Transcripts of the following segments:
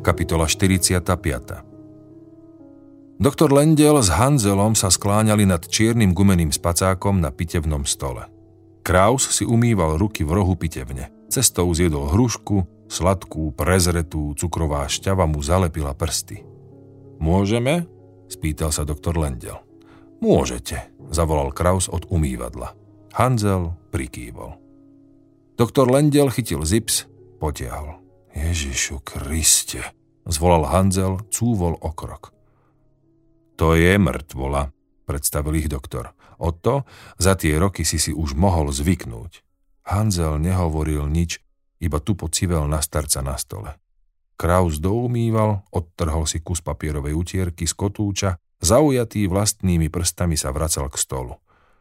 Kapitola 45. Doktor Lendl s Hanzelom sa skláňali nad čiernym gumeným spacákom na pitevnom stole. Kraus si umýval ruky v rohu pitevne. Cestou zjedol hrušku, sladkú, prezretú, cukrová šťava mu zalepila prsty. Môžeme? Spýtal sa doktor Lendl. Môžete, zavolal Kraus od umývadla. Hanzel prikývol. Doktor Lendl chytil zips, potiahol. Ježišu Kriste, zvolal Hanzel, cúvol o krok. To je mŕtvola, predstavil ich doktor. O to za tie roky si už mohol zvyknúť. Hanzel nehovoril nič, iba tupo civel na starca na stole. Kraus doumýval, odtrhol si kus papierovej utierky z kotúča, zaujatý vlastnými prstami sa vracal k stolu.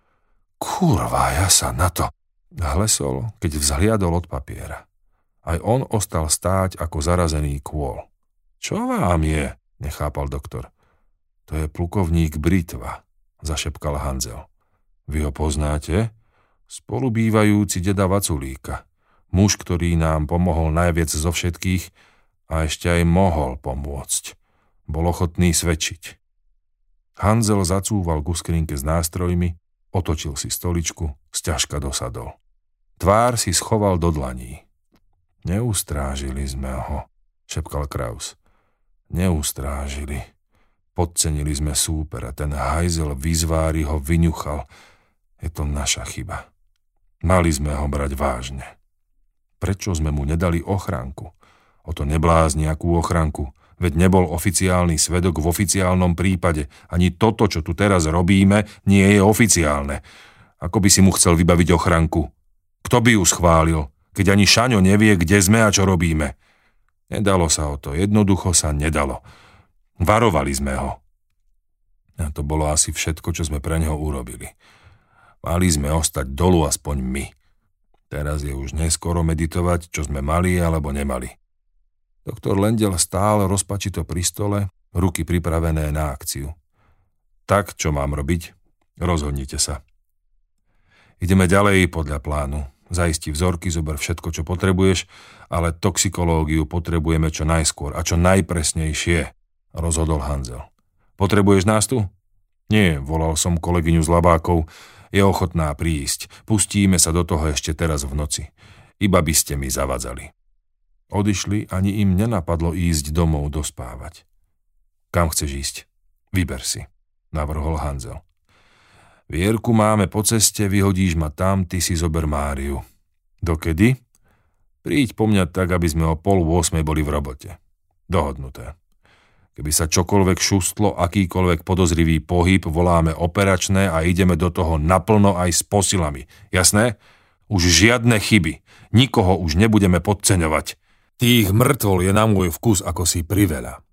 Kurva, ja sa na to, hlesol, keď vzhliadol od papiera. Aj on ostal stáť ako zarazený kôl. Čo vám je? Nechápal doktor. To je plukovník Britva, zašepkal Hanzel. Vy ho poznáte? Spolubývajúci deda Vaculíka. Muž, ktorý nám pomohol najviac zo všetkých a ešte aj mohol pomôcť. Bol ochotný svedčiť. Hanzel zacúval ku skrinke s nástrojmi, otočil si stoličku, sťažka dosadol. Tvár si schoval do dlaní. Neustrážili sme ho, šepkal Kraus. Neustrážili. Podcenili sme súpera, ten hajzel vyzvári ho vyňuchal. Je to naša chyba. Mali sme ho brať vážne. Prečo sme mu nedali ochránku? O to neblázni akú ochránku. Veď nebol oficiálny svedok v oficiálnom prípade. Ani toto, čo tu teraz robíme, nie je oficiálne. Ako by si mu chcel vybaviť ochránku? Kto by ju schválil, keď ani Šaňo nevie, kde sme a čo robíme? Nedalo sa o to, jednoducho sa nedalo. Varovali sme ho. A to bolo asi všetko, čo sme pre neho urobili. Mali sme ostať dolu aspoň my. Teraz je už neskoro meditovať, čo sme mali alebo nemali. Doktor Lendl stál rozpačito pri stole, ruky pripravené na akciu. Tak, čo mám robiť? Rozhodnite sa. Ideme ďalej podľa plánu. Zaisti vzorky, zober všetko, čo potrebuješ, ale toxikológiu potrebujeme čo najskôr a čo najpresnejšie, rozhodol Hanzel. Potrebuješ nás tu? Nie, volal som kolegyňu z Labákov. Je ochotná prísť. Pustíme sa do toho ešte teraz v noci. Iba by ste mi zavadzali. Odišli, ani im nenapadlo ísť domov dospávať. Kam chceš ísť? Vyber si, navrhol Hanzel. Vierku máme po ceste, vyhodíš ma tam, ty si zober Máriu. Dokedy? Príď po mňa tak, aby sme o 7:30 boli v robote. Dohodnuté. Keby sa čokoľvek šustlo, akýkoľvek podozrivý pohyb, voláme operačné a ideme do toho naplno aj s posilami. Jasné? Už žiadne chyby. Nikoho už nebudeme podceňovať. Tých mŕtvol je na môj vkus ako si priveľa.